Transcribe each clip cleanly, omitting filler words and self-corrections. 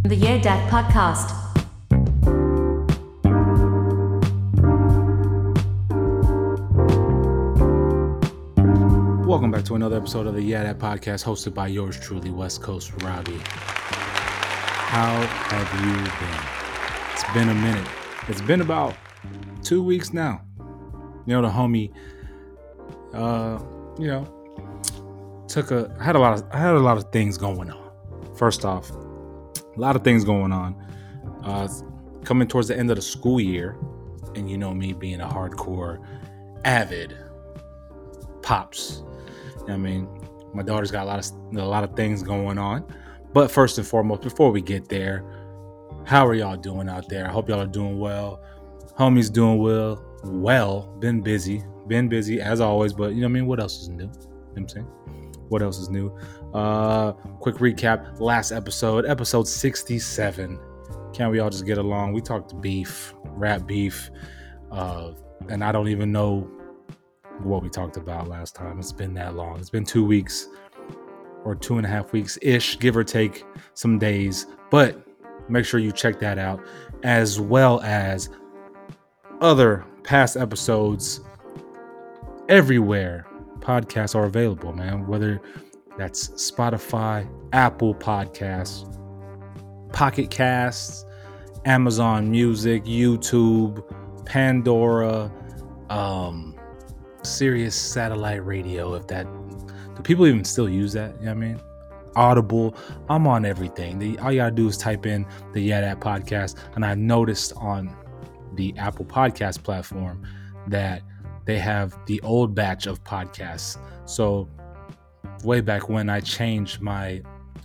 The Yeah Dad Podcast. Welcome back to another episode of the Yeah Dad Podcast, hosted by yours truly, West Coast Robbie. How have you been? It's been a minute. It's been about 2 weeks now. You know, the homie, I had a lot of things going on. First off, a lot of things going on. Coming towards the end of the school year, and you know me being a hardcore, avid pops. You know what I mean, my daughter's got a lot of things going on. But first and foremost, before we get there, how are y'all doing out there? I hope y'all are doing well. Homie's doing well. Been busy as always. But you know what I mean. What else is new? You know what I'm saying? What else is new? Quick recap. Last episode 67. Can't we all just get along? We talked rap beef, and I don't even know what we talked about last time. It's been that long. It's been 2 weeks or 2.5 weeks ish, give or take some days. But make sure you check that out, as well as other past episodes everywhere podcasts are available, man. Whether that's Spotify, Apple Podcasts, Pocket Casts, Amazon Music, YouTube, Pandora, Sirius Satellite Radio. Do people even still use that? You know what I mean? Audible. I'm on everything. All you gotta do is type in the Yeah Dad Podcast, and I noticed on the Apple Podcast platform that they have the old batch of podcasts. So way back when I changed my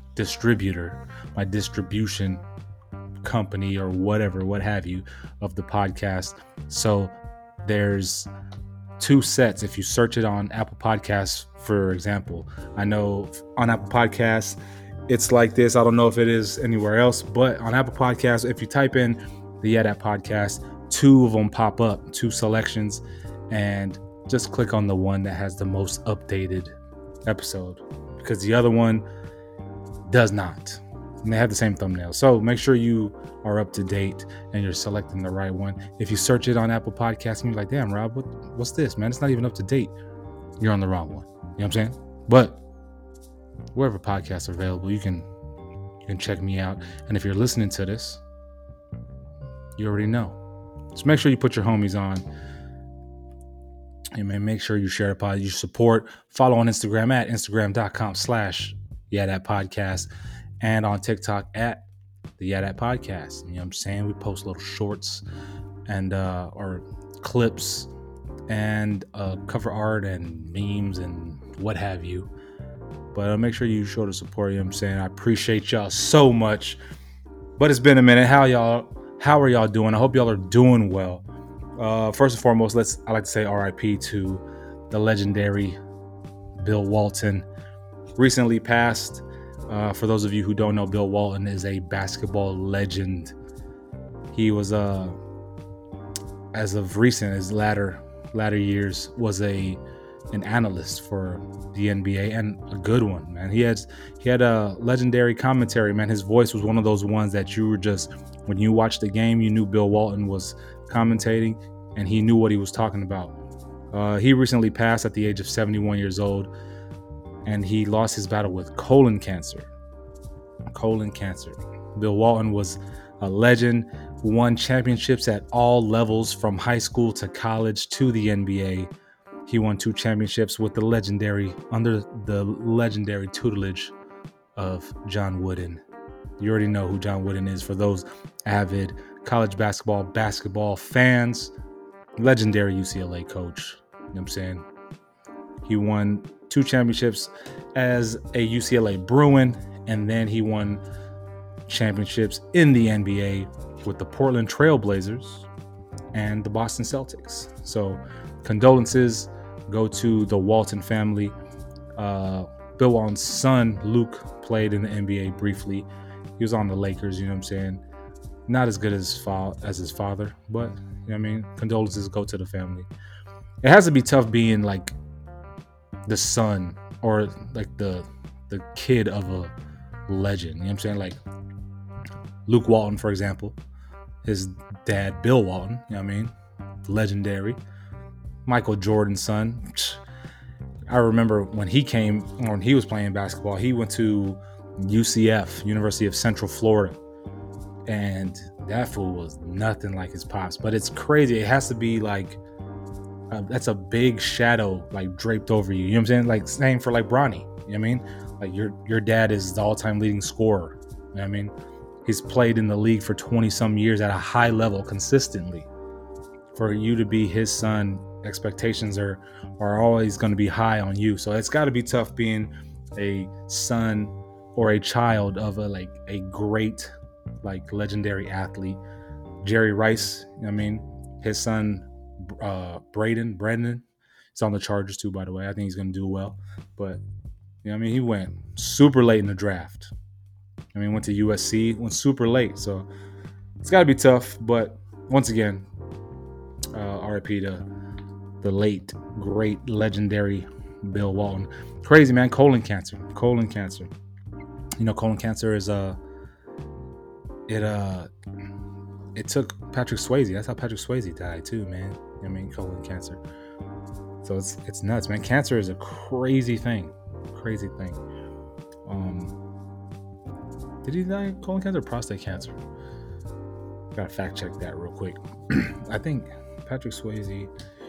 distribution company or whatever, what have you, of the podcast. So there's 2 sets. If you search it on Apple Podcasts, for example, I know on Apple Podcasts it's like this. I don't know if it is anywhere else, but on Apple Podcasts, if you type in the Yeah Dad Podcast, 2 of them pop up, 2 selections, and just click on the one that has the most updated episode, because the other one does not. And they have the same thumbnail. So make sure you are up to date and you're selecting the right one. If you search it on Apple Podcasts and you're like, damn, Rob, what's this, man? It's not even up to date. You're on the wrong one. You know what I'm saying? But wherever podcasts are available, you can check me out. And if you're listening to this, you already know. So make sure you put your homies on. And man, make sure you share the pod, you support, follow on Instagram at Instagram.com/YeahDadPodcast, and on TikTok at the Yeah Dad Podcast. You know what I'm saying? We post little shorts and or clips and cover art and memes and what have you. But make sure you show the support. You know what I'm saying? I appreciate y'all so much. But it's been a minute. How are y'all doing? I hope y'all are doing well. First and foremost, I like to say RIP to the legendary Bill Walton. Recently passed. For those of you who don't know, Bill Walton is a basketball legend. He was, as of recent, his latter years, was an analyst for the NBA, and a good one, man. He had a legendary commentary, man. His voice was one of those ones that you were just, when you watched the game, you knew Bill Walton was commentating, and he knew what he was talking about. He recently passed at the age of 71 years old, and he lost his battle with colon cancer. Bill Walton was a legend, won championships at all levels from high school to college to the NBA. He won 2 championships under the legendary tutelage of John Wooden. You already know who John Wooden is for those avid college basketball fans. Legendary UCLA coach. You know what I'm saying? He won 2 championships as a UCLA Bruin, and then he won championships in the NBA with the Portland Trail Blazers and the Boston Celtics. So condolences go to the Walton family. Bill Walton's son, Luke, played in the NBA briefly. He was on the Lakers, you know what I'm saying? Not as good as his father, but, you know what I mean? Condolences go to the family. It has to be tough being like the son or like the kid of a legend. You know what I'm saying? Like, Luke Walton, for example, his dad, Bill Walton, you know what I mean? Legendary. Michael Jordan's son. I remember when he was playing basketball, he went to UCF, University of Central Florida. And that fool was nothing like his pops. But it's crazy. It has to be like, that's a big shadow like draped over you. You know what I'm saying? Like same for like Bronny. You know what I mean? Like your dad is the all-time leading scorer. You know what I mean? He's played in the league for 20 some years at a high level consistently. For you to be his son, expectations are always going to be high on you. So it's got to be tough being a son or a child of a great, like, legendary athlete. Jerry Rice, you know what I mean? His son, Brendan, he's on the Chargers too, by the way. I think he's going to do well. But, you know what I mean? He went super late in the draft. I mean, went to USC, went super late. So it's got to be tough. But once again, RIP to the late, great, legendary Bill Walton. Crazy, man. Colon cancer. You know, colon cancer is it took Patrick Swayze. That's how Patrick Swayze died too, man. I mean, colon cancer. So it's nuts, man. Cancer is a crazy thing. Did he die of colon cancer or prostate cancer? Gotta fact check that real quick. I think Patrick Swayze.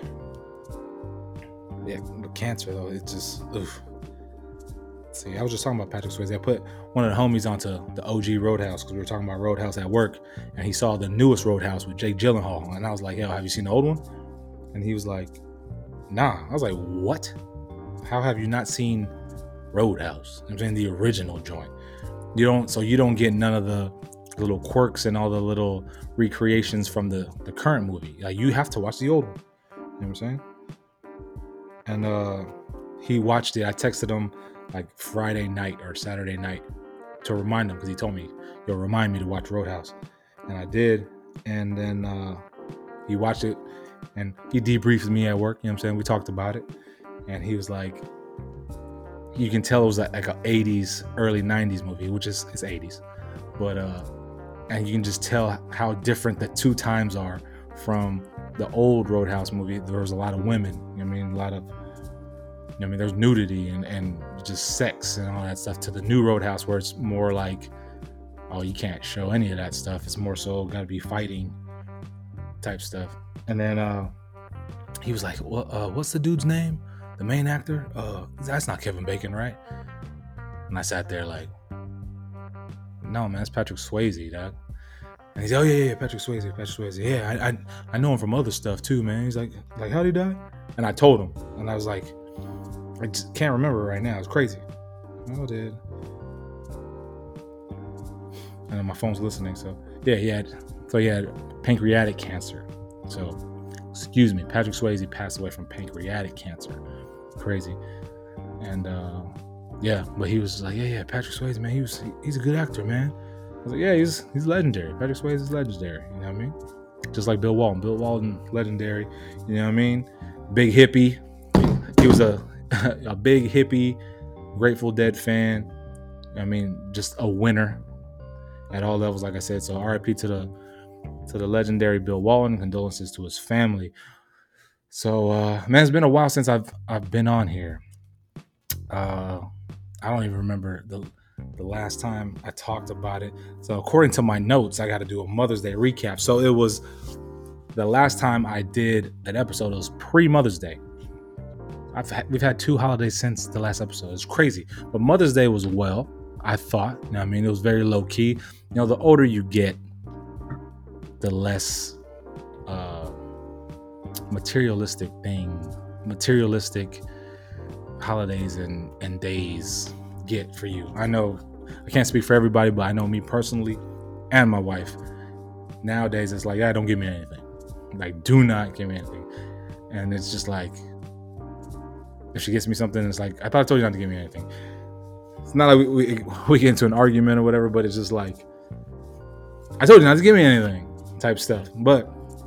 Yeah, cancer though. It's just. Oof. See, I was just talking about Patrick Swayze. I put one of the homies onto the OG Roadhouse because we were talking about Roadhouse at work, and he saw the newest Roadhouse with Jake Gyllenhaal, and I was like, "Yo, have you seen the old one?" And he was like, "Nah." I was like, "What? How have you not seen Roadhouse? I'm saying the original joint. You don't get none of the little quirks and all the little recreations from the current movie. Like, you have to watch the old one." You know what I'm saying? And he watched it. I texted him like Friday night or Saturday night to remind him, because he told me, "Yo, remind me to watch Roadhouse." And I did. And then he watched it and he debriefed me at work. You know what I'm saying? We talked about it. And he was like, you can tell it was like an 80s, early 90s movie, which is 80s. But, and you can just tell how different the two times are from the old Roadhouse movie. There was a lot of women. You know what I mean? A lot of, I mean, there's nudity and just sex and all that stuff, to the new Roadhouse where it's more like, oh, you can't show any of that stuff. It's more so got to be fighting type stuff. And then he was like, well, what's the dude's name? The main actor? That's not Kevin Bacon, right? And I sat there like, no, man, it's Patrick Swayze, dog. And he's like, oh, yeah, Patrick Swayze. Yeah, I know him from other stuff too, man. He's like, how'd he die? And I told him. And I was like, I just can't remember right now. It's crazy. Oh, dude. And my phone's listening. So yeah, he had pancreatic cancer. So, excuse me, Patrick Swayze passed away from pancreatic cancer. Crazy. And yeah, but he was like, yeah, Patrick Swayze, man, he's a good actor, man. I was like, yeah, he's legendary. Patrick Swayze is legendary. You know what I mean? Just like Bill Walton. Bill Walton, legendary. You know what I mean? Big hippie. He was a big hippie, Grateful Dead fan. I mean, just a winner at all levels, like I said. So RIP to the legendary Bill Walton. Condolences to his family. So man, it's been a while since I've been on here. I don't even remember the last time I talked about it. So according to my notes, I got to do a Mother's Day recap. So it was the last time I did an episode. It was pre-Mother's Day. We've had 2 holidays since the last episode. It's crazy. But Mother's Day was well, I thought. You know what I mean? It was very low key. You know, the older you get, the less materialistic holidays and days get for you. I know I can't speak for everybody, but I know me personally and my wife. Nowadays, it's like, yeah, don't give me anything. Like, do not give me anything. And it's just like, if she gets me something, it's like, I thought I told you not to give me anything. It's not like we get into an argument or whatever, but it's just like, I told you not to give me anything type stuff. But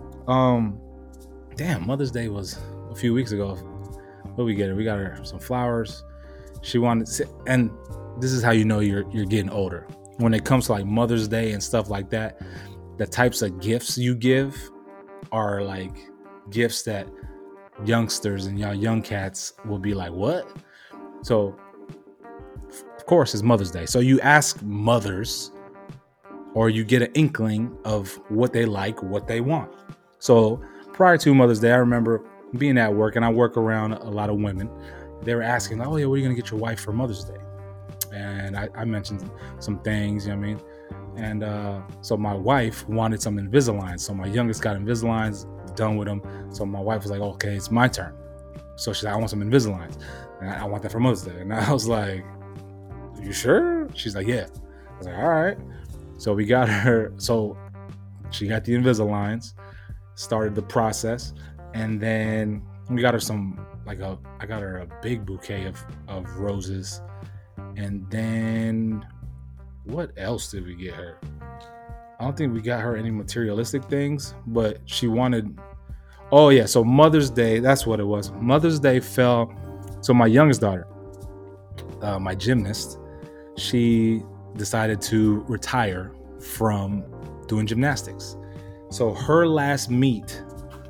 damn, Mother's Day was a few weeks ago. What we get her? We got her some flowers. She wanted to, and this is how you know you're getting older. when it comes to like Mother's Day and stuff like that, the types of gifts you give are like gifts that youngsters and y'all young cats will be like, what? So of course it's Mother's Day. So you ask mothers, or you get an inkling of what they like, what they want. So prior to Mother's Day, I remember being at work, and I work around a lot of women. They were asking, oh yeah, what are you gonna get your wife for Mother's Day? And I mentioned some things, you know what I mean? And so my wife wanted some Invisalign. So my youngest got Invisaligns, done with them. So my wife was like, okay, it's my turn. So she's like, I want some Invisaligns. And I want that for Mother's Day. And I was like, you sure? She's like, yeah. I was like, all right. So we got her. So she got the Invisaligns, started the process. And then we got her I got her a big bouquet of roses. And then what else did we get her? I don't think we got her any materialistic things, but she wanted, oh yeah, so Mother's Day, that's what it was. Mother's Day fell, so my youngest daughter, my gymnast, she decided to retire from doing gymnastics. So her last meet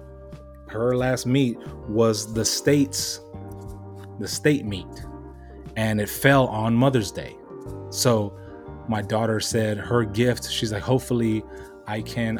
was the state meet, and it fell on Mother's Day. So my daughter said her gift, she's like, hopefully I can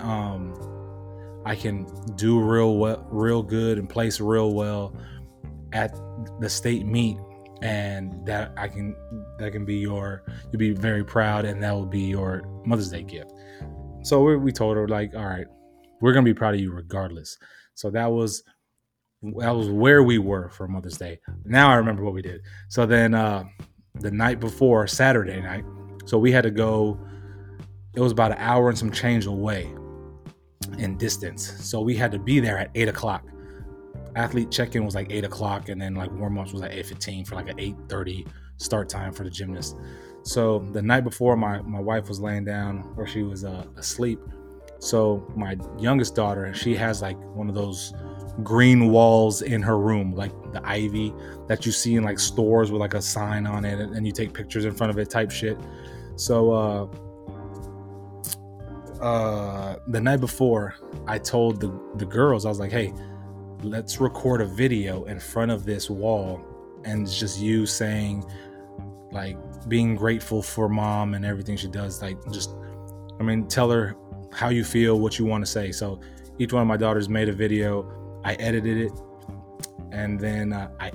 do real good and place real well at the state meet, and that can be you'll be very proud, and that will be your Mother's Day gift. So we told her, like, all right, we're gonna be proud of you regardless. So that was where we were for Mother's Day. Now I remember what we did. So then the night before, Saturday night, so we had to go, it was about an hour and some change away in distance. So we had to be there at 8 o'clock. Athlete check-in was like 8 o'clock, and then like warm-ups was at 8:15 for like an 8:30 start time for the gymnast. So the night before, my wife was laying down, or she was asleep. So my youngest daughter, she has like one of those green walls in her room, like the ivy that you see in like stores with like a sign on it, and you take pictures in front of it type shit. So the night before, I told the girls, I was like, hey, let's record a video in front of this wall, and it's just you saying, like, being grateful for mom and everything she does. Like, tell her how you feel, what you want to say. So each one of my daughters made a video. I edited it, and then I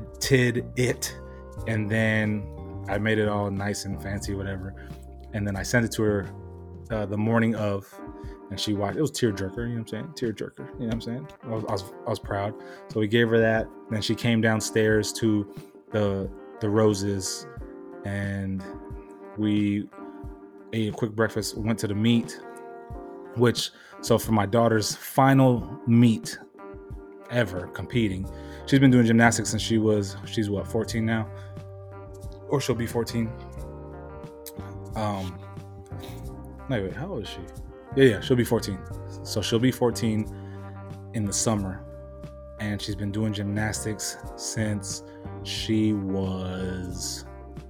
made it all nice and fancy, whatever. And then I sent it to her the morning of, and she watched. It was tearjerker, you know what I'm saying? Tearjerker, you know what I'm saying? I was proud. So we gave her that. Then she came downstairs to the roses, and we ate a quick breakfast. Went to the meet, so for my daughter's final meet ever competing, she's been doing gymnastics since she's what, 14 now, or she'll be 14. Wait, how old is she? Yeah, she'll be 14. So she'll be 14 in the summer, and she's been doing gymnastics since she was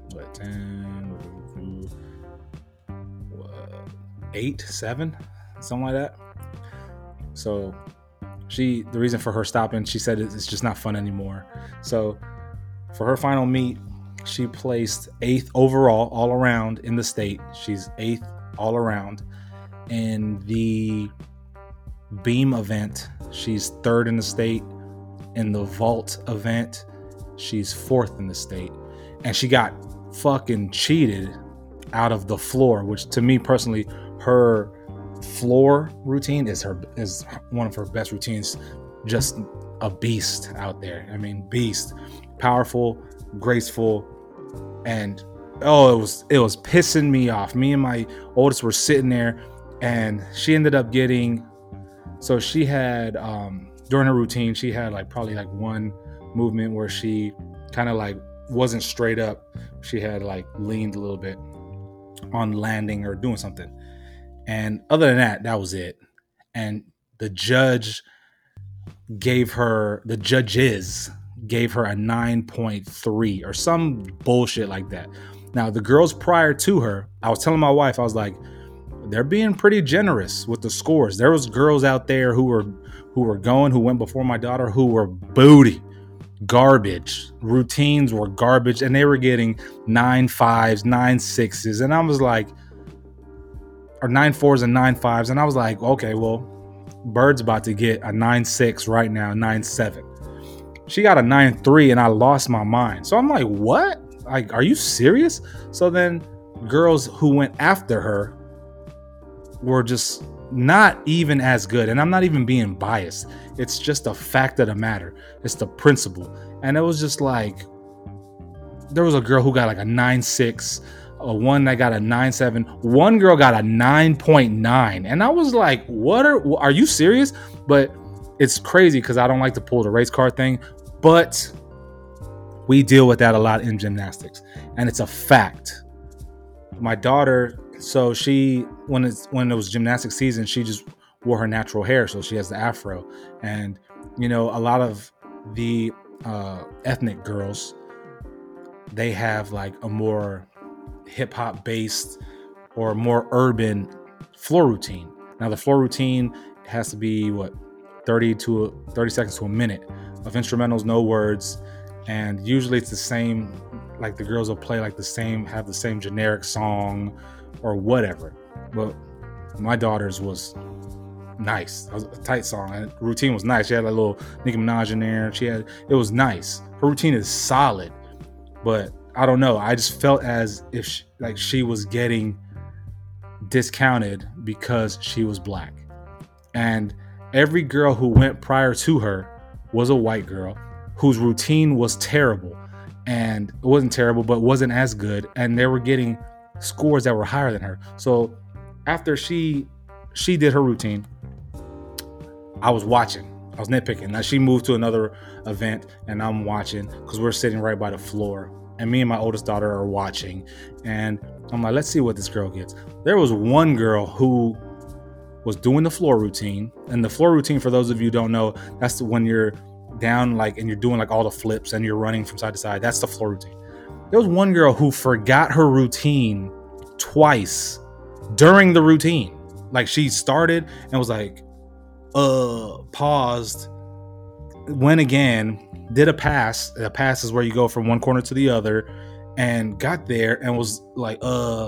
8, 7, something like that. So the reason for her stopping, she said it's just not fun anymore. So for her final meet, she placed 8th overall all around in the state. She's 8th all around. In the beam event, she's 3rd in the state. In the vault event, she's 4th in the state. And she got fucking cheated out of the floor, which to me personally, her floor routine is one of her best routines. Just a beast out there. Beast, powerful, graceful, and it was pissing me off. Me and my oldest were sitting there, and she ended up getting, so she had during her routine, she had like probably like one movement where she kind of like wasn't straight up. She had like leaned a little bit on landing or doing something. And other than that, that was it. And the judges gave her a 9.3 or some bullshit like that. Now, the girls prior to her, I was telling my wife, I was like, they're being pretty generous with the scores. There was girls out there who went before my daughter, who were booty garbage. Routines were garbage, and they were getting 9.5s, 9.6s, and I was like, or 9.4s and 9.5s, and I was like, okay, well, Bird's about to get a 9.6 right now, 9.7. She got a 9.3, and I lost my mind. So I'm like, what? Like, are you serious? So then girls who went after her were just not even as good. And I'm not even being biased. It's just a fact of the matter. It's the principle. And it was just like, there was a girl who got like a 9.6, one that got a 9.7, one girl got a 9.9. And I was like, are you serious? But it's crazy because I don't like to pull the race car thing, but we deal with that a lot in gymnastics, and it's a fact. My daughter, so when it was gymnastics season, she just wore her natural hair, so she has the afro. And a lot of the ethnic girls, they have like a more hip hop based or more urban floor routine. Now the floor routine has to be 30 seconds to a minute of instrumentals, no words. And usually it's the same, like the girls will play like have the same generic song or whatever. But my daughter's was nice. It was a tight song, and routine was nice. She had a little Nicki Minaj in there. It was nice. Her routine is solid, but I don't know. I just felt as if she was getting discounted because she was black. And every girl who went prior to her was a white girl whose routine was terrible, and it wasn't terrible, but wasn't as good. And they were getting scores that were higher than her. So after she did her routine, I was watching. I was nitpicking. Now she moved to another event, and I'm watching because we're sitting right by the floor. And me and my oldest daughter are watching. And I'm like, let's see what this girl gets. There was one girl who was doing the floor routine. And the floor routine, for those of you who don't know, that's when you're down and you're doing all the flips and you're running from side to side. That's the floor routine. There was one girl who forgot her routine twice during the routine. Like, she started and was like, paused, went again, did a pass. A pass is where you go from one corner to the other, and got there and was like,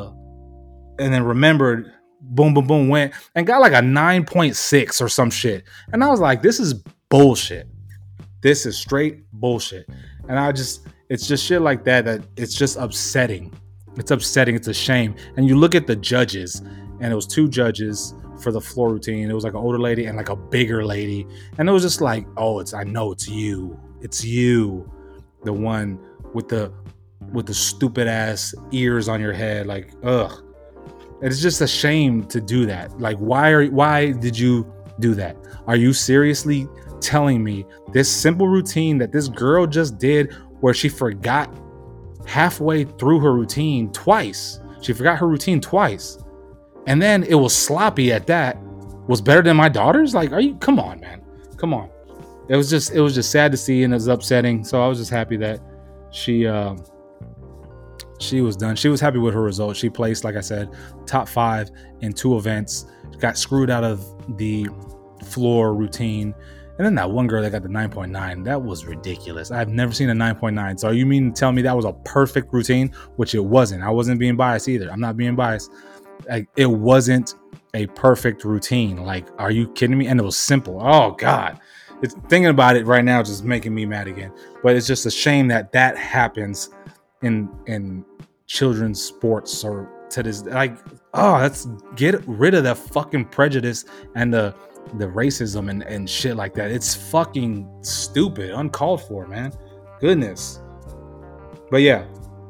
and then remembered, boom, boom, boom, went and got like a 9.6 or some shit. And I was like, this is bullshit. This is straight bullshit. And it's just shit like that it's just upsetting. It's upsetting. It's a shame. And you look at the judges, and it was two judges for the floor routine. It was like an older lady and like a bigger lady. And it was just like, I know it's you. It's you. The one with the stupid ass ears on your head. Like, ugh. It's just a shame to do that. Like, why did you do that? Are you seriously telling me this simple routine that this girl just did, where she forgot halfway through her routine twice? She forgot her routine twice. And then it was sloppy at that, was better than my daughter's? Like, come on, man. Come on. It was just sad to see, and it was upsetting. So I was just happy that she was done. She was happy with her results. She placed, like I said, top 5 in 2 events. Got screwed out of the floor routine. And then that one girl that got the 9.9, that was ridiculous. I've never seen a 9.9. So you mean to tell me that was a perfect routine? Which it wasn't. I wasn't being biased either. I'm not being biased. Like, it wasn't a perfect routine. Like, are you kidding me? And it was simple. Oh God. Thinking about it right now is just making me mad again. But it's just a shame that happens in children's sports, or to this, like, let's get rid of that fucking prejudice and the racism and shit like that. It's fucking stupid, uncalled for, man. Goodness. But yeah.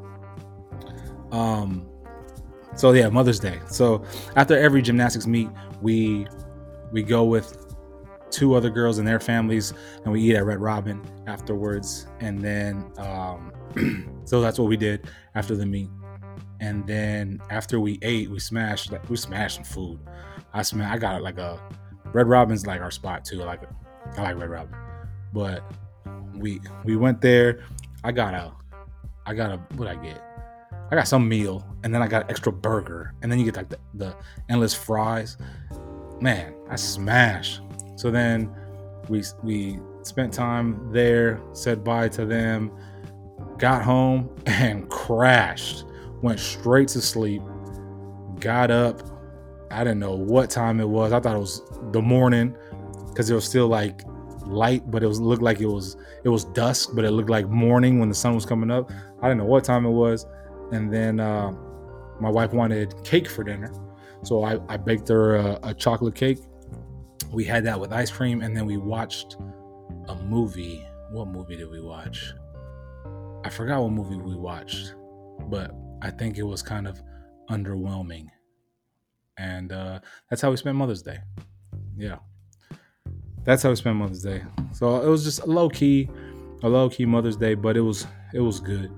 So yeah, Mother's Day. So after every gymnastics meet, we go with 2 other girls and their families, and we eat at Red Robin afterwards. And then so that's what we did after the meet. And then after we ate, we smashed some food. I got like a Red Robin's like our spot too. I like Red Robin. But we went there. I got a what I get? I got some meal, and then I got extra burger, and then you get like the endless fries. Man, I smash. So then we spent time there, said bye to them, got home and crashed. Went straight to sleep. Got up. I didn't know what time it was. I thought it was the morning because it was still like light, but looked like it was dusk, but it looked like morning when the sun was coming up. I didn't know what time it was. And then my wife wanted cake for dinner, so I baked her a chocolate cake. We had that with ice cream, and then we watched a movie. What movie did we watch? I forgot what movie we watched, but I think it was kind of underwhelming. And that's how we spent Mother's Day. Yeah, that's how we spent Mother's Day. So it was just a low key Mother's Day, but it was good.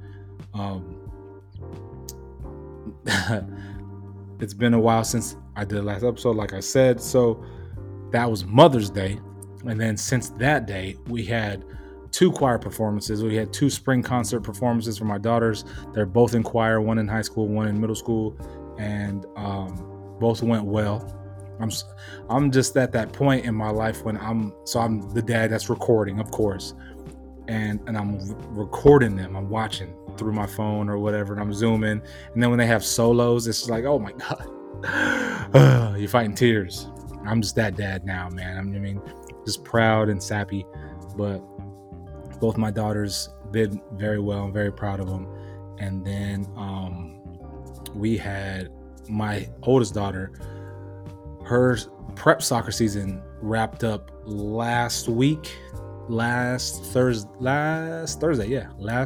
It's been a while since I did the last episode, like I said. So that was Mother's Day, and then since that day, we had 2 choir performances. We had 2 spring concert performances for my daughters. They're both in choir, one in high school, one in middle school, and both went well. I'm just at that point in my life when I'm the dad that's recording, of course, and I'm recording them. I'm watching through my phone or whatever, and I'm zooming. And then when they have solos, it's like, oh my God, you're fighting tears. I'm just that dad now, man. I mean, just proud and sappy. But both my daughters did very well. I'm very proud of them. And then we had my oldest daughter. Her prep soccer season wrapped up last Thursday,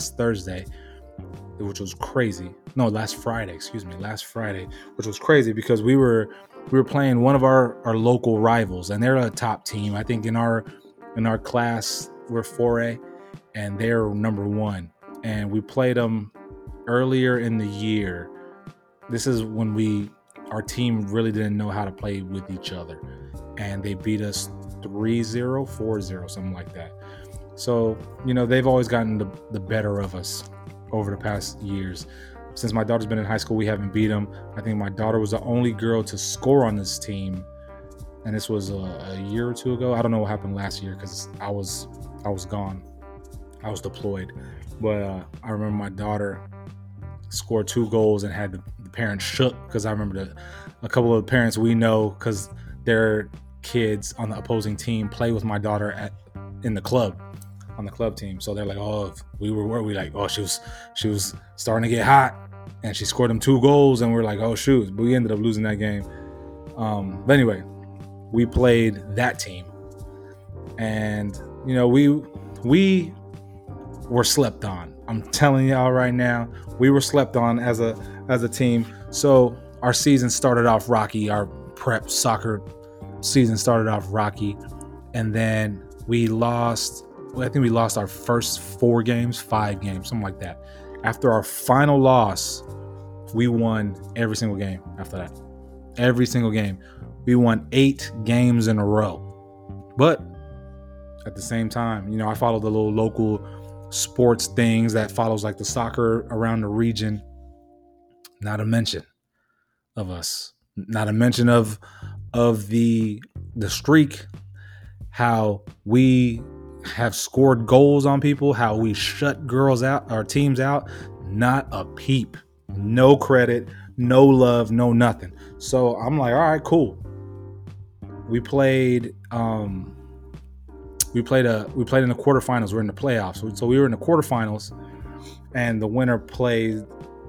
which was crazy. No, last Friday, which was crazy because we were playing one of our local rivals, and they're a top team. I think in our class we're 4A, and they're number 1. And we played them earlier in the year. This is when our team really didn't know how to play with each other, and they beat us 3-0, 4-0, something like that. So, they've always gotten the better of us over the past years. Since my daughter's been in high school, we haven't beat them. I think my daughter was the only girl to score on this team, and this was a year or 2 ago. I don't know what happened last year because I was gone. I was deployed. But I remember my daughter scored 2 goals and had the parents shook, because I remember a couple of the parents we know, because their kids on the opposing team play with my daughter on the club team. So they're like, oh, we like, oh, she was starting to get hot, and she scored them 2 goals, and we're like, oh shoot, but we ended up losing that game. But anyway, we played that team, and we were slept on. I'm telling y'all right now, we were slept on as a team. So our season started off rocky. Our prep soccer season started off rocky, and then we lost. I think we lost our first 5 games, something like that. After our final loss, we won every single game after that. Every single game. We won 8 games in a row. But at the same time, I follow the little local sports things that follows like the soccer around the region. Not a mention of us. Not a mention of the streak, how we have scored goals on people, how we shut girls out, our teams out. Not a peep. No credit, no love, no nothing. So I'm like, all right, cool. We played in the quarterfinals. We're in the playoffs. So we were in the quarterfinals, and the winner played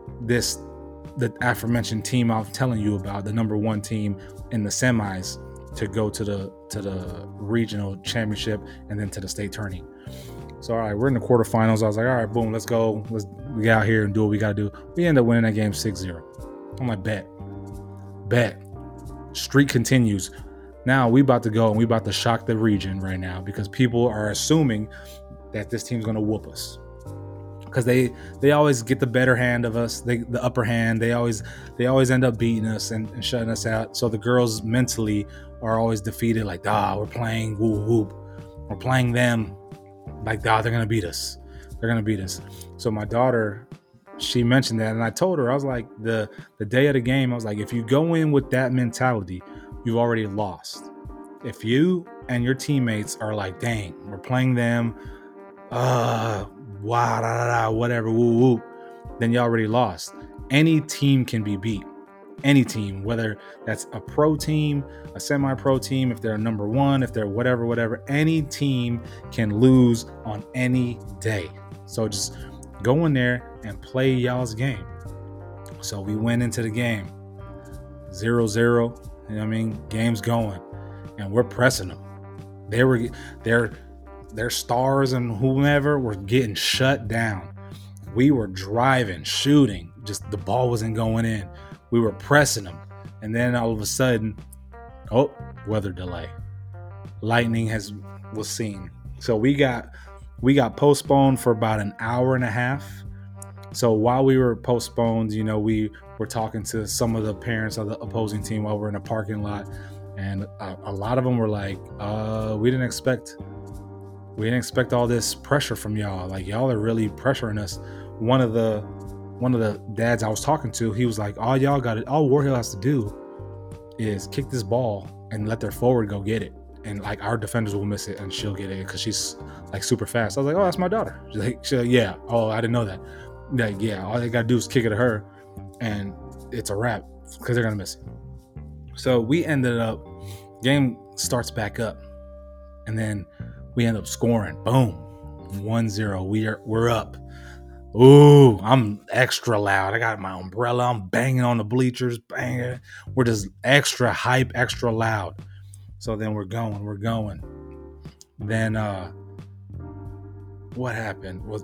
the aforementioned team I'm telling you about, the number 1 team in the semis, to go to the regional championship and then to the state tourney. So all right, we're in the quarterfinals. I was like, all right, boom, let's go. We get out here and do what we gotta do. We end up winning that game 6-0. I'm like, bet. Streak continues. Now we about to go and we about to shock the region right now, because people are assuming that this team's gonna whoop us, because they always get the better hand of us, the upper hand. They always end up beating us and shutting us out. So the girls mentally are always defeated, like, we're playing whoop. We're playing them, like, they're gonna beat us. So my daughter she mentioned that, and I told her, I was like, the day of the game, I was like, if you go in with that mentality, you've already lost. If you and your teammates are like, dang, we're playing them, whatever, woo woo, then you already lost. Any team can be beat. Any team, whether that's a pro team, a semi-pro team, if they're number one, if they're whatever, any team can lose on any day. So just go in there and play y'all's game. So we went into the game 0-0, you know what I mean? Game's going, and we're pressing them. Their stars and whomever were getting shut down. We were driving, shooting, just the ball wasn't going in. We were pressing them, and then all of a sudden, weather delay. Lightning was seen, so we got postponed for about an hour and a half. So while we were postponed, we were talking to some of the parents of the opposing team while we're in a parking lot, and a lot of them were like, "We didn't expect all this pressure from y'all. Like, y'all are really pressuring us." One of the dads I was talking to, he was like, all War Hill has to do is kick this ball and let their forward go get it, and like our defenders will miss it and she'll get it because she's like super fast. I was like, "Oh, that's my daughter." She's like, "Yeah." "Oh, I didn't know that." Like, yeah, all they gotta do is kick it to her and it's a wrap because they're gonna miss it. So we ended up, game starts back up, and then we end up scoring. Boom, 1-0. We're up. Ooh, I'm extra loud. I got my umbrella. I'm banging on the bleachers, banging. We're just extra hype, extra loud. So then we're going. Then what happened was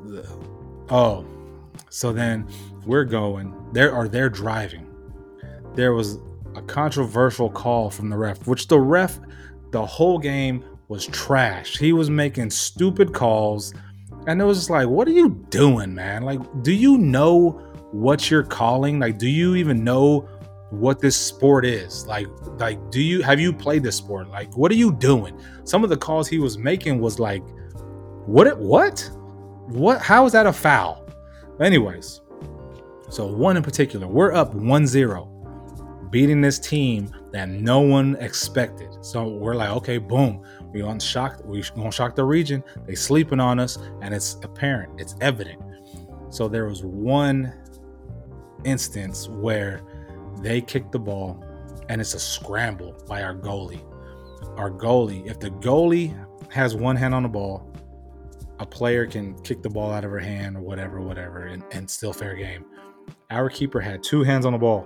so then we're going. They're driving. There was a controversial call from the ref, which the whole game was trash. He was making stupid calls. And it was just like, what are you doing, man? Like, do you know what you're calling? Like, do you even know what this sport is? Like, have you played this sport? Like, what are you doing? Some of the calls he was making was like, what? How is that a foul? Anyways, so one in particular, we're up 1-0, beating this team that no one expected. So we're like, okay, boom. We're gonna shock the region. They sleeping on us, and it's apparent, it's evident. So there was one instance where they kicked the ball, and it's a scramble by our goalie. If the goalie has one hand on the ball, a player can kick the ball out of her hand or whatever, and still fair game. Our keeper had two hands on the ball.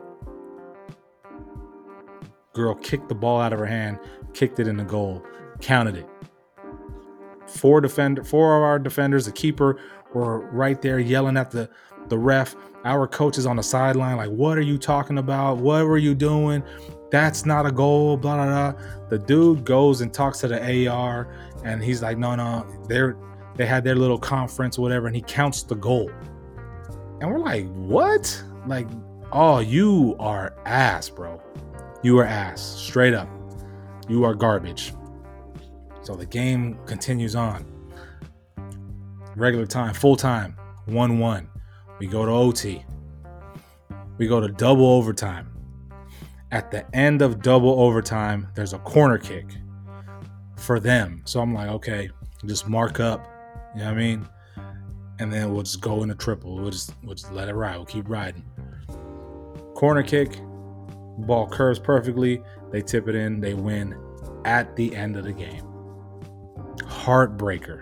Girl kicked the ball out of her hand, kicked it in the goal. Counted it. Four of our defenders, the keeper, were right there yelling at the ref. Our coach is on the sideline like, "What are you talking about? What were you doing? That's not a goal, blah, blah, blah." The dude goes and talks to the AR, and he's like, no, they had their little conference or whatever, and he counts the goal. And we're like, what? Like, oh, you are ass, bro. You are ass. Straight up. You are garbage. So the game continues on. Regular time, full time, 1-1. We go to OT. We go to double overtime. At the end of double overtime, there's a corner kick for them. So I'm like, okay, just mark up. You know what I mean? And then we'll just go in a triple. We'll just let it ride. We'll keep riding. Corner kick. Ball curves perfectly. They tip it in. They win at the end of the game. Heartbreaker,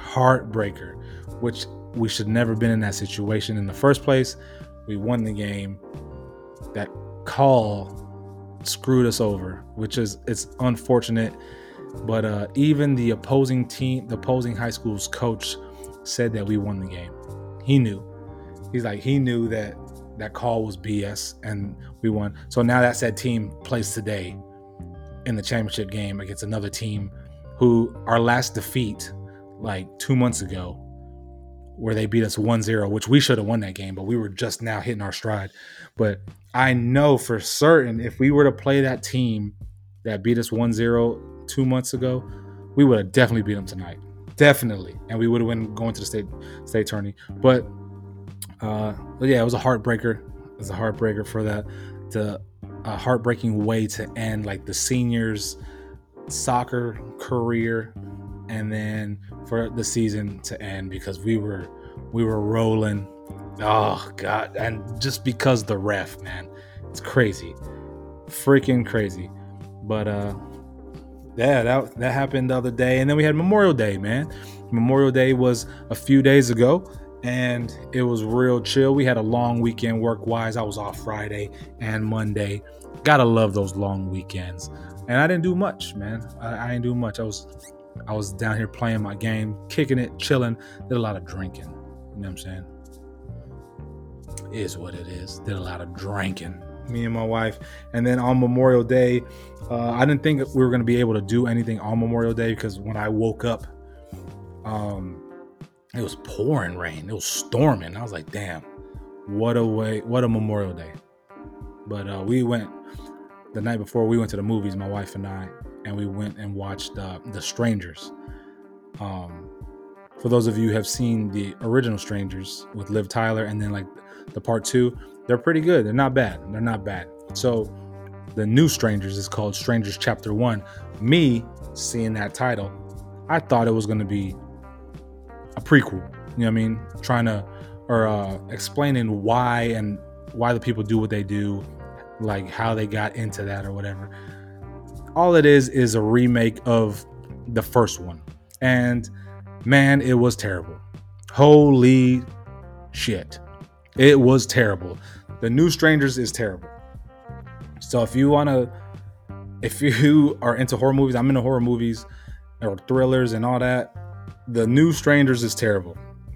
which we should never been in that situation in the first place. We won the game. That call screwed us over, it's unfortunate. But even the opposing high school's coach said that we won the game. He knew that call was BS and we won. So now that said team plays today in the championship game against another team who our last defeat like 2 months ago, where they beat us 1-0, which we should have won that game, but we were just now hitting our stride. But I know for certain if we were to play that team that beat us 1-0 2 months ago, we would have definitely beat them tonight. Definitely. And we would have been going to the state tourney. But But yeah, it was a heartbreaker. It was a heartbreaker for that. A heartbreaking way to end like the seniors' soccer career, and then for the season to end because we were rolling. Oh god, and just because the ref, man, it's crazy, freaking crazy. But yeah, that happened the other day, and then we had Memorial Day, man. Memorial Day was a few days ago, and it was real chill. We had a long weekend work wise. I was off Friday and Monday. Gotta love those long weekends. And I didn't do much, man. I didn't do much. I was down here playing my game, kicking it, chilling. Did a lot of drinking. You know what I'm saying? It is what it is. Did a lot of drinking. Me and my wife. And then on Memorial Day, I didn't think we were going to be able to do anything on Memorial Day because when I woke up, it was pouring rain. It was storming. I was like, damn, what a Memorial Day. But we went the night before. We went to the movies, my wife and I, and we went and watched The Strangers. For those of you who have seen the original Strangers with Liv Tyler and then like the part 2, they're pretty good. They're not bad. So the new Strangers is called Strangers Chapter 1. Me seeing that title, I thought it was going to be a prequel. You know what I mean? Trying to, or explaining why the people do what they do, like how they got into that or whatever. All it is a remake of the first one. And man, it was terrible. Holy shit. It was terrible. The new Strangers is terrible. So if you are into horror movies, I'm into horror movies or thrillers and all that. The new Strangers is terrible.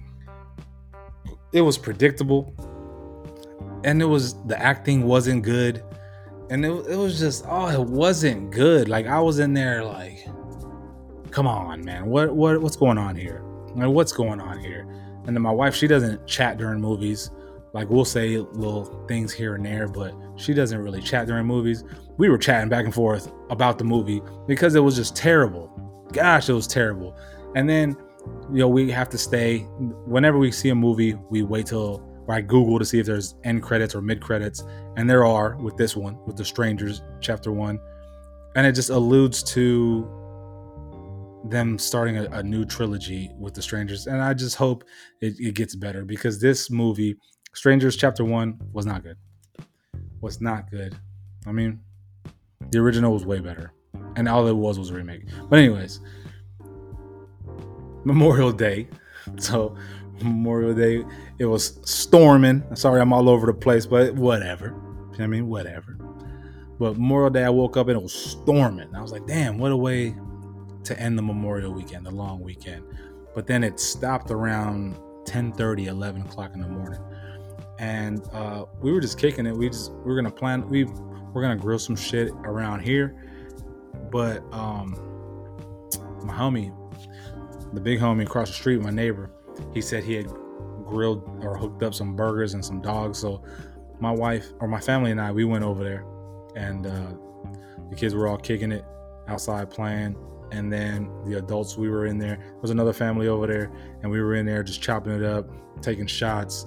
It was predictable. And the acting wasn't good. And it was just, it wasn't good. Like I was in there like, come on, man. What's going on here? Like, what's going on here? And then my wife, she doesn't chat during movies. Like we'll say little things here and there, but she doesn't really chat during movies. We were chatting back and forth about the movie because it was just terrible. Gosh, it was terrible. And then, we have to stay. Whenever we see a movie, we wait till I Google to see if there's end credits or mid credits. And there are with this one, with The Strangers, Chapter 1. And it just alludes to them starting a new trilogy with The Strangers. And I just hope it gets better because this movie, Strangers Chapter 1, was not good. Was not good. I mean, the original was way better. And all it was a remake. But anyways, Memorial Day. So Memorial Day, it was storming. Sorry, I'm all over the place, but whatever. You know what I mean? Whatever. But Memorial Day, I woke up and it was storming. I was like, damn, what a way to end the Memorial weekend, the long weekend. But then it stopped around 10:30, 11 o'clock in the morning. And we were just kicking it. We're gonna plan. We're gonna grill some shit around here. But my homie, the big homie across the street, my neighbor, he said he had grilled or hooked up some burgers and some dogs. So my wife or my family and I, we went over there, and the kids were all kicking it outside playing. And then the adults, we were in there. There was another family over there, and we were in there just chopping it up, taking shots,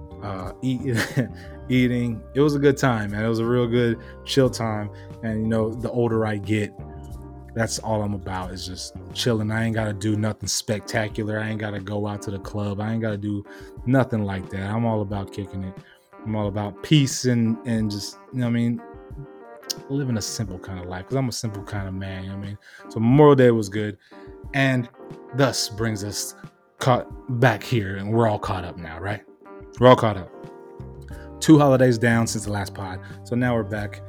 eating. It was a good time, man. It was a real good chill time. And the older I get, that's all I'm about is just chilling. I ain't got to do nothing spectacular. I ain't got to go out to the club. I ain't got to do nothing like that. I'm all about kicking it. I'm all about peace and just, living a simple kind of life because I'm a simple kind of man. So Memorial Day was good, and thus brings us back here, and we're all caught up now, right? We're all caught up. 2 holidays down since the last pod, so now we're back.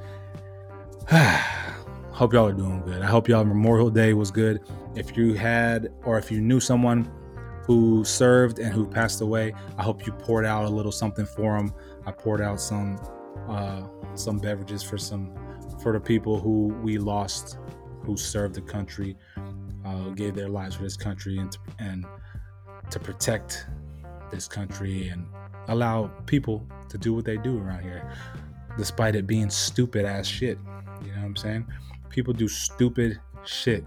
Hope y'all are doing good. I hope y'all Memorial Day was good. If you had, or if you knew someone who served and who passed away, I hope you poured out a little something for them. I poured out some beverages for the people who we lost, who served the country, gave their lives for this country and to protect this country and allow people to do what they do around here, despite it being stupid ass shit. You know what I'm saying? People do stupid shit.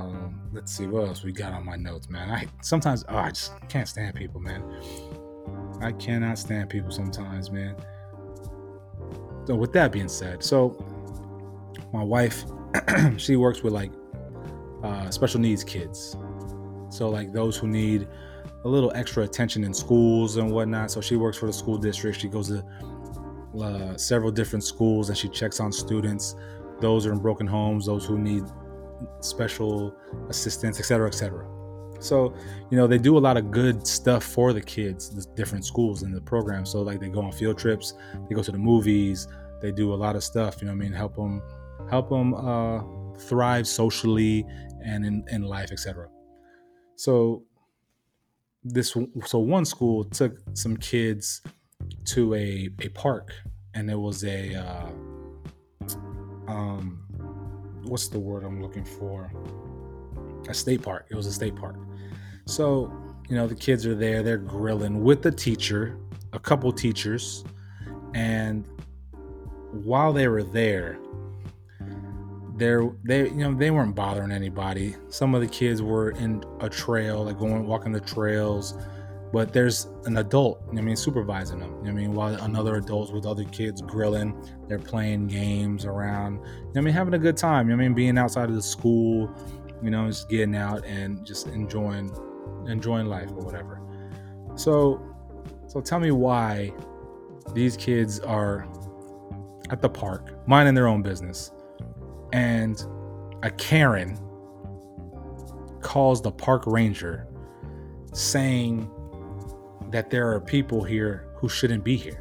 Let's see what else we got on my notes, man. I just can't stand people, man. I cannot stand people sometimes, man. So with that being said, so my wife, she works with like special needs kids. So like those who need a little extra attention in schools and whatnot. So she works for the school district. She goes to several different schools and she checks on students. Those are in broken homes, those who need special assistance, etc., etc. So, they do a lot of good stuff for the kids, the different schools in the program. So like they go on field trips, they go to the movies, they do a lot of stuff, help them thrive socially and in life, etc. So one school took some kids to a park, and it was a what's the word I'm looking for? A state park. It was a state park. So, the kids are there, they're grilling with the teacher, a couple teachers, and while they were there, they weren't bothering anybody. Some of the kids were in a trail, like walking the trails, but there's an adult, supervising them. While another adults with other kids grilling, they're playing games around, having a good time. Being outside of the school, just getting out and just enjoying life or whatever. So tell me why these kids are at the park, minding their own business, and a Karen calls the park ranger saying that there are people here who shouldn't be here.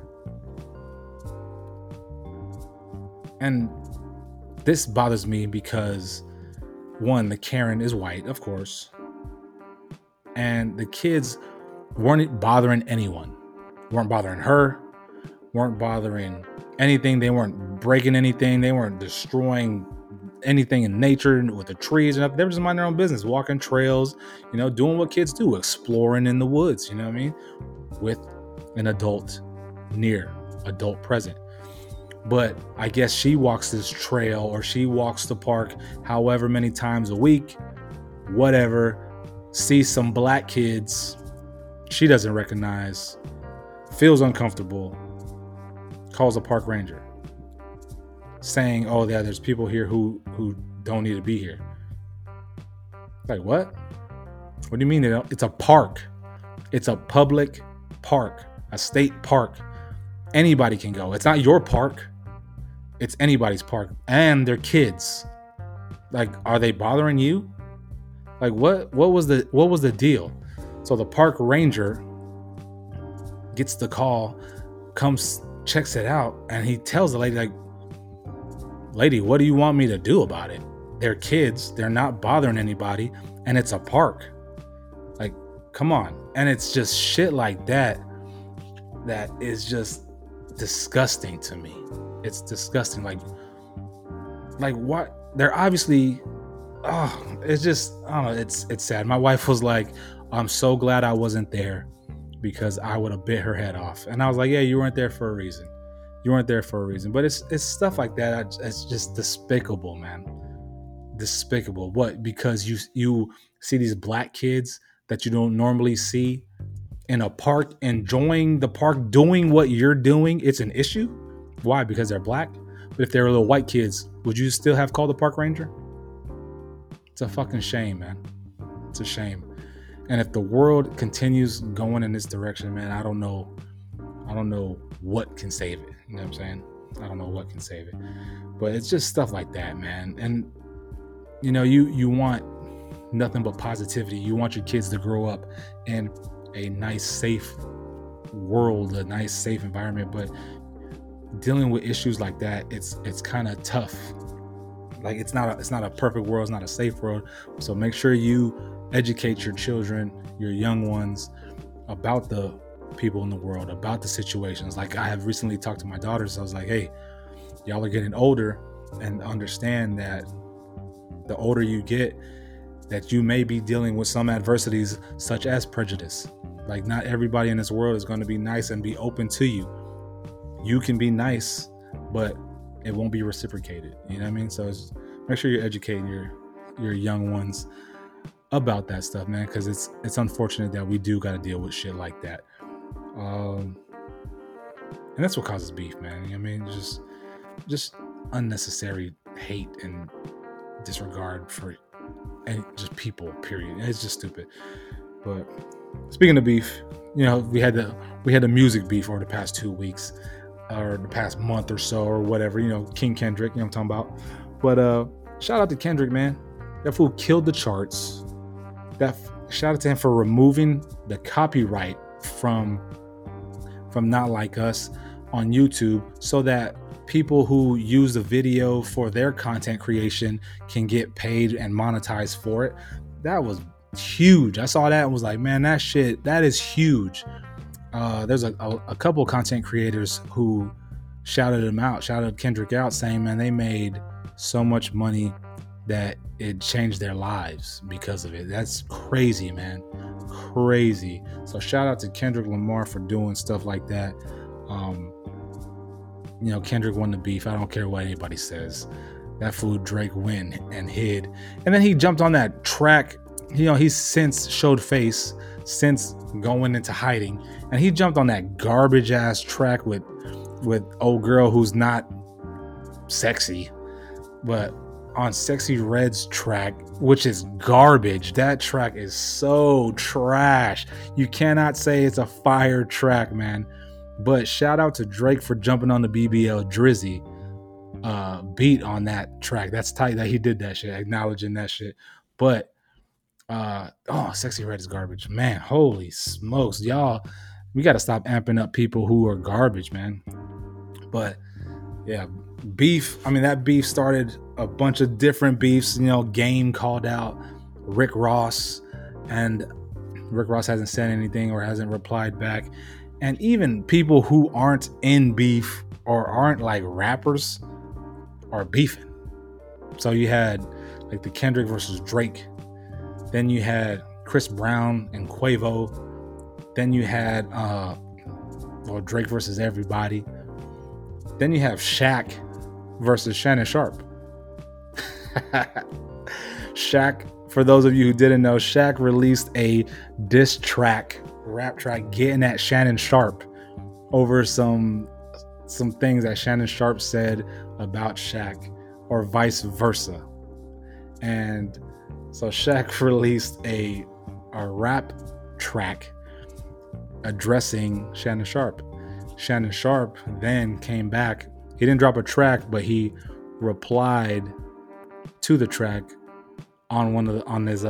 And this bothers me because, one, the Karen is white, of course, and the kids weren't bothering anyone. Weren't bothering her, weren't bothering anything. They weren't breaking anything. They weren't destroying anything in nature with the trees. They were just minding their own business, walking trails, doing what kids do, exploring in the woods, with an adult near, adult present. But I guess she walks this trail, or she walks the park however many times a week, whatever, sees some black kids she doesn't recognize, feels uncomfortable, calls a park ranger saying, oh yeah, there's people here who don't need to be here. Like, what do you mean? It's a park. It's a public park, a state park. Anybody can go. It's not your park. It's anybody's park, and they're kids. Like, are they bothering you? Like, what was the deal? So the park ranger gets the call, comes, checks it out, and he tells the lady, like, lady, what do you want me to do about it? They're kids, they're not bothering anybody, and it's a park. Like, come on. And it's just shit like that is just disgusting to me. It's disgusting. Like what? They're obviously, it's just, I don't know, it's sad. My wife was like, I'm so glad I wasn't there because I would have bit her head off. And I was like, yeah, you weren't there for a reason. But it's stuff like that. It's just despicable, man. Despicable. What? Because you see these black kids that you don't normally see in a park, enjoying the park, doing what you're doing. It's an issue. Why? Because they're black. But if they're little white kids, would you still have called the park ranger? It's a fucking shame, man. It's a shame. And if the world continues going in this direction, man, I don't know what can save it. You know what I'm saying? I don't know what can save it. But it's just stuff like that, man. And you want nothing but positivity. You want your kids to grow up in a nice, safe world, a nice, safe environment. But dealing with issues like that, it's kind of tough. Like, it's not a perfect world. It's not a safe world. So make sure you educate your children, your young ones, about the people in the world, about the situations. Like, I have recently talked to my daughters. I was like, hey, y'all are getting older, and understand that the older you get, that you may be dealing with some adversities such as prejudice. Like, not everybody in this world is going to be nice and be open to you. You can be nice, but it won't be reciprocated. You know what I mean? So make sure you're educating your young ones about that stuff, man, because it's unfortunate that we do got to deal with shit like that. And that's what causes beef, man. I mean, just unnecessary hate and disregard for just people. Period. It's just stupid. But speaking of beef, we had the music beef over the past 2 weeks, or the past month or so, or whatever. King Kendrick. You know what I'm talking about. But shout out to Kendrick, man. That fool killed the charts. Shout out to him for removing the copyright from Not Like Us on YouTube, so that people who use the video for their content creation can get paid and monetized for it. That was huge. I saw that and was like, man, that is huge. There's a couple of content creators who shouted Kendrick out, saying, man, they made so much money that it changed their lives because of it. That's crazy, man. Crazy. So shout out to Kendrick Lamar for doing stuff like that. Kendrick won the beef. I don't care what anybody says. That fool Drake went and hid. And then he jumped on that track. He's since showed face since going into hiding. And he jumped on that garbage ass track with old girl who's not sexy, but on Sexy Red's track, which is garbage. That track is so trash. You cannot say it's a fire track, man. But shout out to Drake for jumping on the BBL Drizzy beat on that track. That's tight that he did that shit, acknowledging that shit. But Sexy Red is garbage, man. Holy smokes, y'all. We got to stop amping up people who are garbage, man. But yeah, beef. I mean, that beef started a bunch of different beefs. Game called out Rick Ross, and Rick Ross hasn't said anything or hasn't replied back. And even people who aren't in beef or aren't like rappers are beefing. So you had like the Kendrick versus Drake. Then you had Chris Brown and Quavo. Then you had Drake versus everybody. Then you have Shaq versus Shannon Sharp. Shaq, for those of you who didn't know, Shaq released a diss track, rap track, getting at Shannon Sharp over some things that Shannon Sharp said about Shaq, or vice versa. And so Shaq released a rap track addressing Shannon Sharp. Shannon Sharp then came back. He didn't drop a track, but he replied to the track on his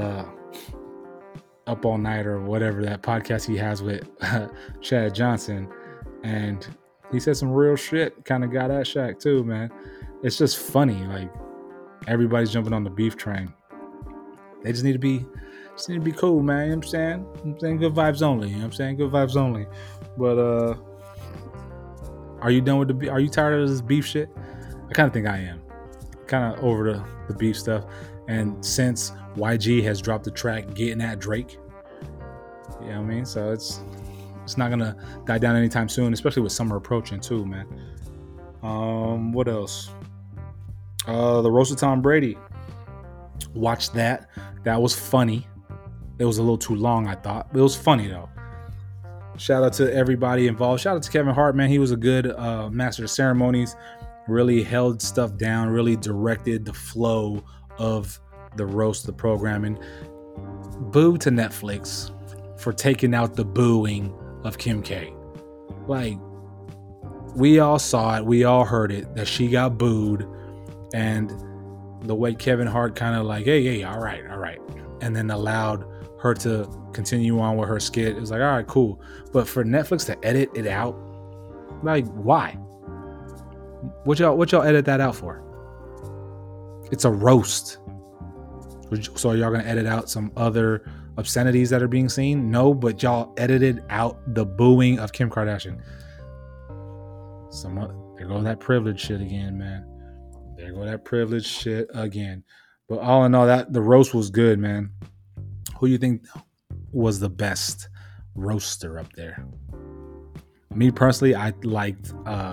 Up All Night or whatever, that podcast he has with Chad Johnson, and he said some real shit. Kind of got at Shaq too, man. It's just funny. Like, everybody's jumping on the beef train. They just need to be cool, man. You know what I'm saying? Good vibes only. You know what I'm saying? Good vibes only. But are you done with the beef? Are you tired of this beef shit? I kind of think I am. Kind of over the beef stuff. And since YG has dropped the track getting at Drake, you know what I mean? So it's not gonna die down anytime soon, especially with summer approaching too, man. What else? The roast of Tom Brady. Watched that. That was funny. It was a little too long, I thought, but it was funny though. Shout out to everybody involved. Shout out to Kevin Hart, man. He was a good master of ceremonies. Really held stuff down. Really directed the flow of the roast, the programming. Boo to Netflix for taking out the booing of Kim K. Like, we all saw it. We all heard it, that she got booed. And the way Kevin Hart kind of like, hey, all right. And then allowed her to continue on with her skit. It was like, all right, cool. But for Netflix to edit it out, like, why? What y'all edit that out for? It's a roast. So are y'all gonna edit out some other obscenities that are being seen? No, but y'all edited out the booing of Kim Kardashian. There go that privilege shit again, man. There go that privilege shit again. But all in all, that the roast was good, man. Who you think was the best roaster up there? Me personally, I liked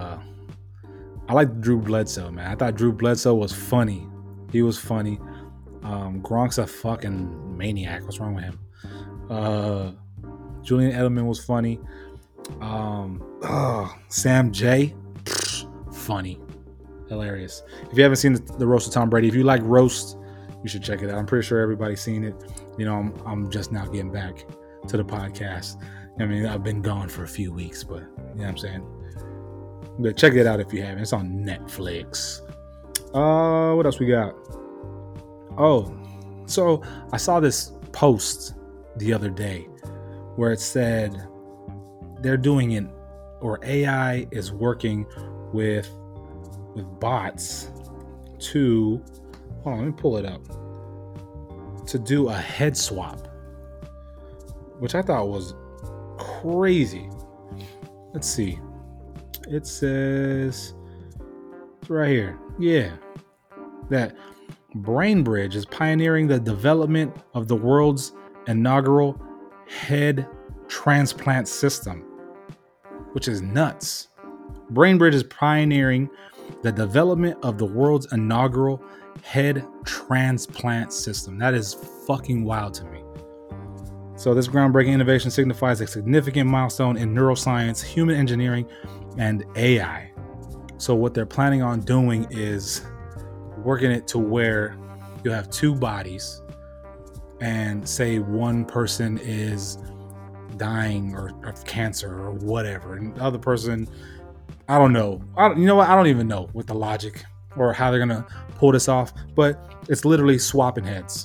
Drew Bledsoe, man. I thought Drew Bledsoe was funny. He was funny. Gronk's a fucking maniac. What's wrong with him? Julian Edelman was funny. Sam J, funny, hilarious. If you haven't seen the roast of Tom Brady, if you like roast, you should check it out. I'm pretty sure everybody's seen it. You know, I'm just now getting back to the podcast. I mean, I've been gone for a few weeks, but you know what I'm saying. But check it out if you haven't. It's on Netflix. What else we got? Oh, so I saw this post the other day where it said they're doing it, or AI is working with bots to, hold on, let me pull it up, to do a head swap, which I thought was crazy. Let's see. It says, it's right here. Yeah. That BrainBridge is pioneering the development of the world's inaugural head transplant system, which is nuts. BrainBridge is pioneering the development of the world's inaugural head transplant system. That is fucking wild to me. So this groundbreaking innovation signifies a significant milestone in neuroscience, human engineering, and AI. So what they're planning on doing is working it to where you have two bodies, and say one person is dying or of cancer or whatever, and the other person, I don't know. You know what? I don't even know what the logic or how they're gonna pull this off, but it's literally swapping heads.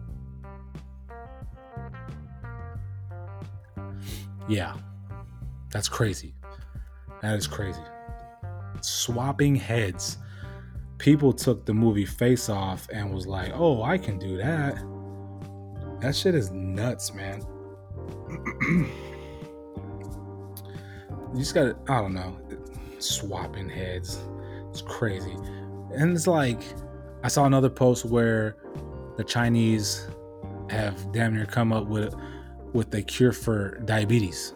Yeah, that's crazy. That is crazy. Swapping heads. People took the movie Face Off and was like, oh, I can do that. That shit is nuts, man. You just gotta, I don't know, swapping heads. It's crazy. And it's like, I saw another post where the Chinese have damn near come up with a cure for diabetes.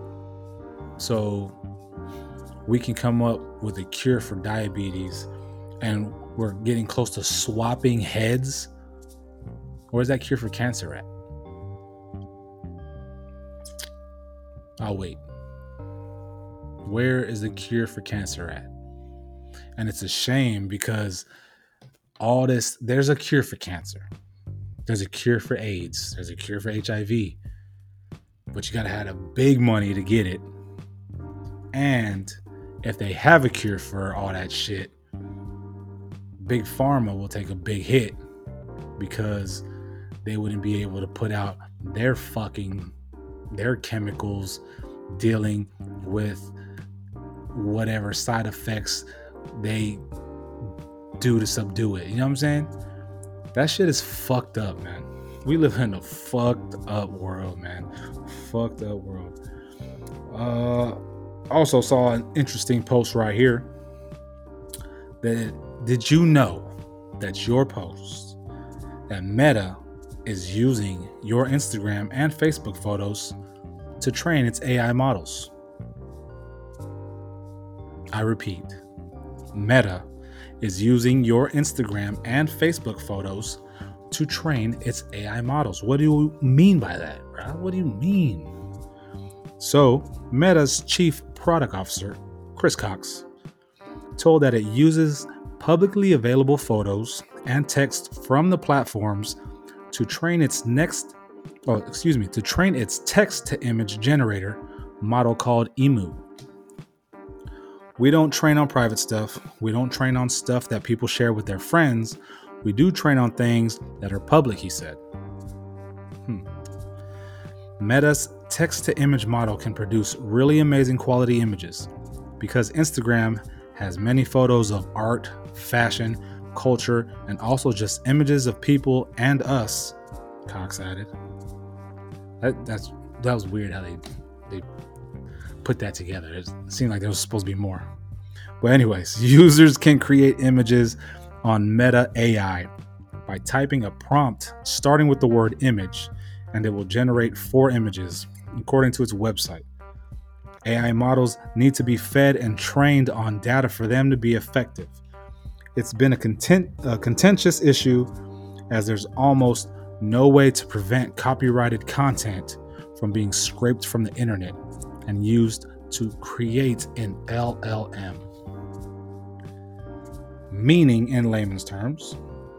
So we can come up with a cure for diabetes, and we're getting close to swapping heads. Where's that cure for cancer at? Oh, wait. Where is the cure for cancer at? And it's a shame because all this, there's a cure for cancer. There's a cure for AIDS. There's a cure for HIV. But you got to have a big money to get it. And if they have a cure for all that shit, Big Pharma will take a big hit because they wouldn't be able to put out their chemicals dealing with whatever side effects they do to subdue it. You know what I'm saying? That shit is fucked up, man. We live in a fucked up world, man. Fucked up world. Also saw an interesting post right here. Did you know that your post, that Meta is using your Instagram and Facebook photos to train its AI models? I repeat, Meta is using your Instagram and Facebook photos to train its AI models. What do you mean by that, bro? What do you mean? So, Meta's chief product officer, Chris Cox, told that it uses publicly available photos and text from the platforms to train its text-to-image generator model called Emu. We don't train on private stuff. We don't train on stuff that people share with their friends. We do train on things that are public, he said. Meta's text-to-image model can produce really amazing quality images because Instagram has many photos of art, fashion, culture, and also just images of people and us, Cox added. That was weird how they put that together. It seemed like there was supposed to be more. But anyways, users can create images on Meta AI by typing a prompt starting with the word image, and it will generate 4 images, according to its website. AI models need to be fed and trained on data for them to be effective. It's been a contentious issue as there's almost no way to prevent copyrighted content from being scraped from the internet, and used to create an LLM. Meaning, in layman's terms,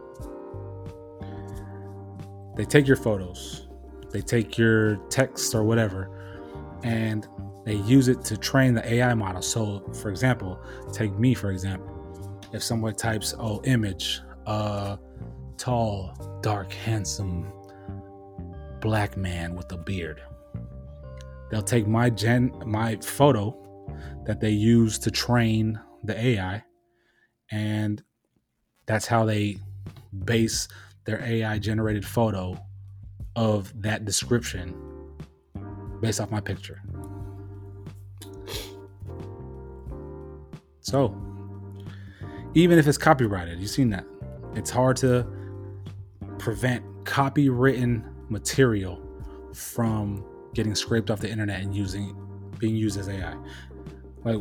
they take your photos, they take your text or whatever, and they use it to train the AI model. So, for example, take me, for example. If someone types, image, tall, dark, handsome, black man with a beard, they'll take my photo that they use to train the AI, and that's how they base their AI generated photo of that description based off my picture. So, even if it's copyrighted, you've seen that. It's hard to prevent copywritten material from getting scraped off the internet and being used as AI. Like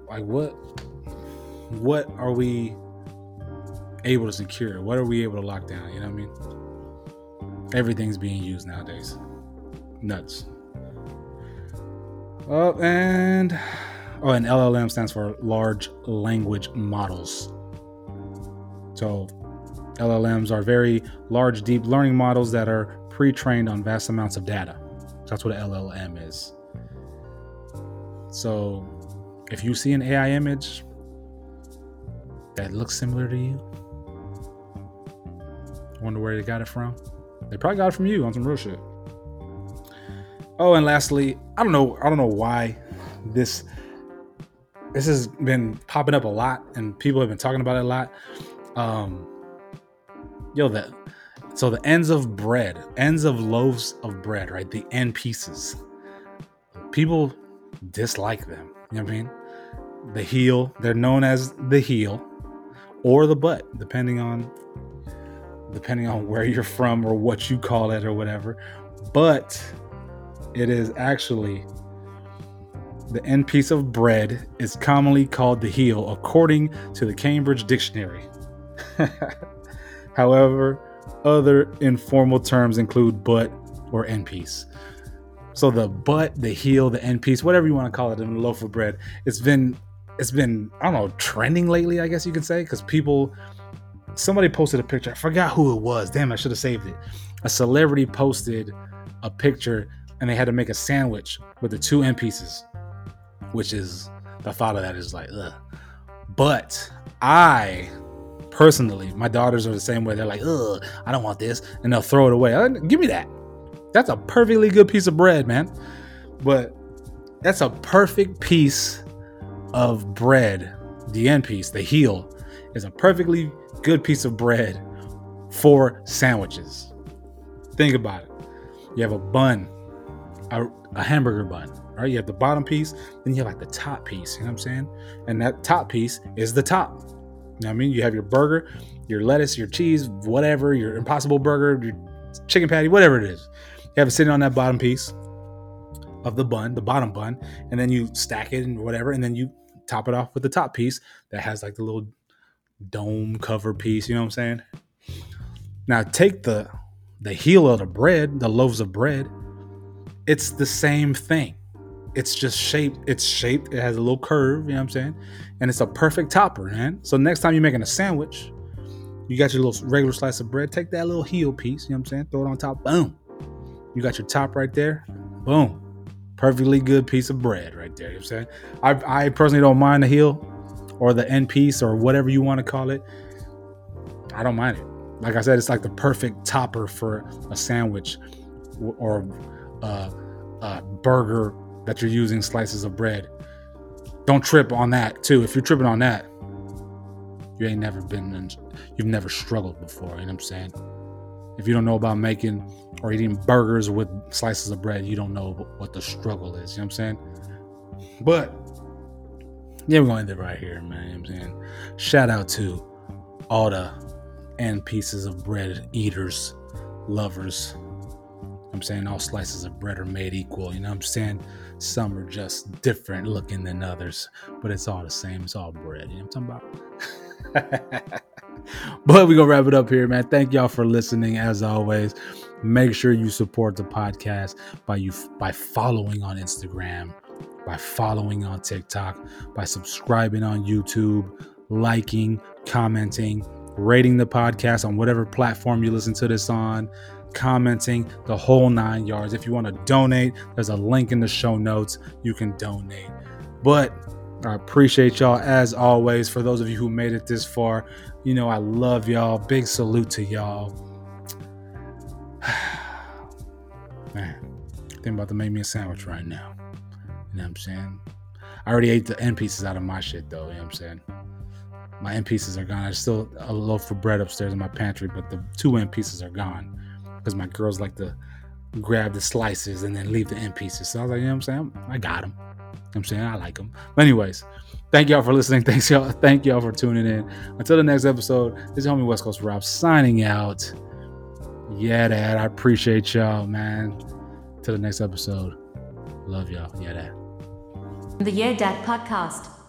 what are we able to secure? What are we able to lock down? You know what I mean? Everything's being used nowadays. Nuts. And LLM stands for large language models. So LLMs are very large, deep learning models that are pre-trained on vast amounts of data. That's what an LLM is. So if you see an AI image that looks similar to you, wonder where they got it from? They probably got it from you on some real shit. And lastly, I don't know why this has been popping up a lot and people have been talking about it a lot. The ends of loaves of bread, right? The end pieces. People dislike them. You know what I mean? The heel, they're known as the heel or the butt, depending on where you're from or what you call it or whatever. But it is actually the end piece of bread is commonly called the heel, according to the Cambridge Dictionary. However, other informal terms include butt or end piece. So the butt, the heel, the end piece, whatever you want to call it in a loaf of bread, it's been I don't know, trending lately, I guess you could say, because somebody posted a picture. I forgot who it was. Damn, I should have saved it. A celebrity posted a picture and they had to make a sandwich with the two end pieces, which is, the thought of that is like, ugh. But I personally, my daughters are the same way. They're like, ugh, I don't want this. And they'll throw it away. Give me that. That's a perfectly good piece of bread, man. But that's a perfect piece of bread. The end piece, the heel, is a perfectly good piece of bread for sandwiches. Think about it. You have a bun, a hamburger bun, right? You have the bottom piece, then you have like the top piece, you know what I'm saying? And that top piece is the top. You know what I mean? You have your burger, your lettuce, your cheese, whatever, your Impossible Burger, your chicken patty, whatever it is. You have it sitting on that bottom piece of the bun, the bottom bun, and then you stack it and whatever, and then you top it off with the top piece that has like the little dome cover piece, you know what I'm saying? Now take the heel of the bread, the loaves of bread, it's the same thing. It's just shaped, it has a little curve, you know what I'm saying? And it's a perfect topper, man. So next time you're making a sandwich, you got your little regular slice of bread, take that little heel piece, you know what I'm saying? Throw it on top, boom. You got your top right there, boom. Perfectly good piece of bread right there, you know what I'm saying? I personally don't mind the heel or the end piece or whatever you want to call it. I don't mind it. Like I said, it's like the perfect topper for a sandwich or a burger that you're using slices of bread. Don't trip on that too. If you're tripping on that, you've never struggled before, you know what I'm saying? If you don't know about making or eating burgers with slices of bread, you don't know what the struggle is, you know what I'm saying? But yeah, we're going to end it right here, man, you know what I'm saying? Shout out to all the end pieces of bread eaters, lovers. I'm saying all slices of bread are made equal, you know what I'm saying? Some are just different looking than others, but it's all the same. It's all bread, you know what I'm talking about? But we're going to wrap it up here, man. Thank y'all for listening. As always, make sure you support the podcast by following on Instagram by following on TikTok, by subscribing on YouTube, liking, commenting, rating the podcast on whatever platform you listen to this on, commenting, the whole 9 yards. If you want to donate, there's a link in the show notes. You can donate. But I appreciate y'all as always. For those of you who made it this far, you know I love y'all. Big salute to y'all. Man, I'm about to make me a sandwich right now. You know what I'm saying? I already ate the end pieces out of my shit though. You know what I'm saying? My end pieces are gone. There's still a loaf of bread upstairs in my pantry, but the 2 end pieces are gone because my girls like to grab the slices and then leave the end pieces. So I was like, you know what I'm saying? I got them. You know what I'm saying? I like them. But anyways, thank y'all for listening. Thank y'all for tuning in. Until the next episode, this is homie West Coast Rob signing out. Yeah, Dad. I appreciate y'all, man. Till the next episode. Love y'all. Yeah, Dad. The Yeah Dad Podcast.